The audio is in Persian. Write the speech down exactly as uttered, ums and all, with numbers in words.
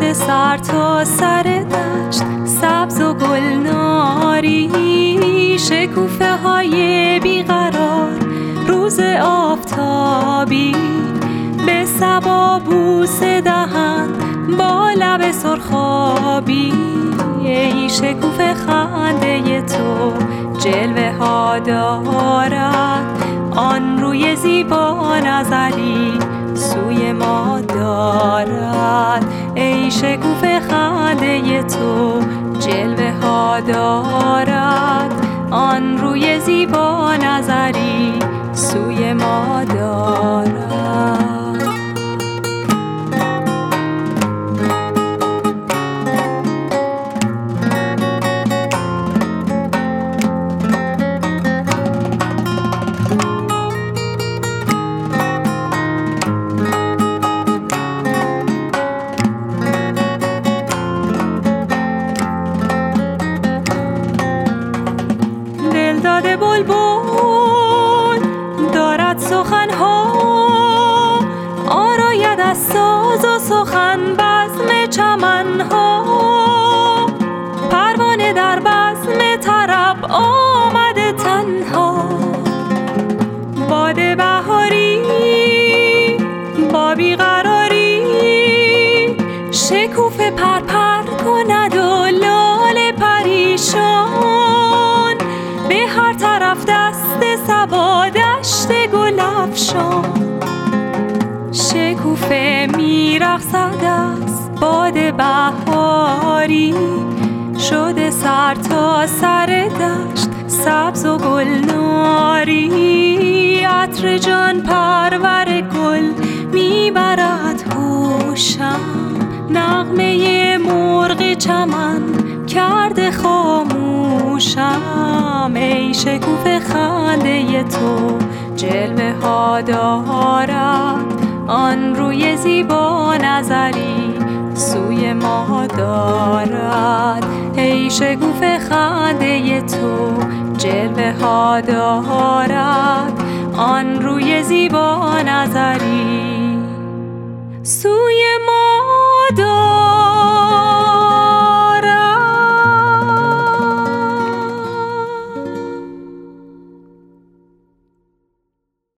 شده سر تا سر دشت سبز و گلناری، شکوفه های بیقرار روز آفتابی به صبا بوسه دهند با لب سرخابی. ای شکوفه خنده تو جلوه ها دارد، آن روی زیبا نظری سوی ما دارد. ای شکوفه خنده تو جلوه ها دارد، آن روی زیبا نظری سوی ما دارد. دلداد بلبل دارد سخنها، آراید از ساز و سخن بزم چمنها. پروانه در بزم طرب آمده تنها، باد بهاری با بیقراری شکوفه پرپر کند و لاله پریشان. به هر طرف دست صبا دشت گل افشان، شکوفه میرقصد از باد بهاری شده سر تا سر دشت سبز و گلناری. عطر جان پرور گل میبرد هوشم، نغمه مرغ چمن کرده خاموشم. ای شکوفه خنده تو جلوه ها دارد، آن روی زیبا نظری سوی ما دارد. ای شکوفه خنده تو جلوه ها دارد، آن روی زیبا نظری سوی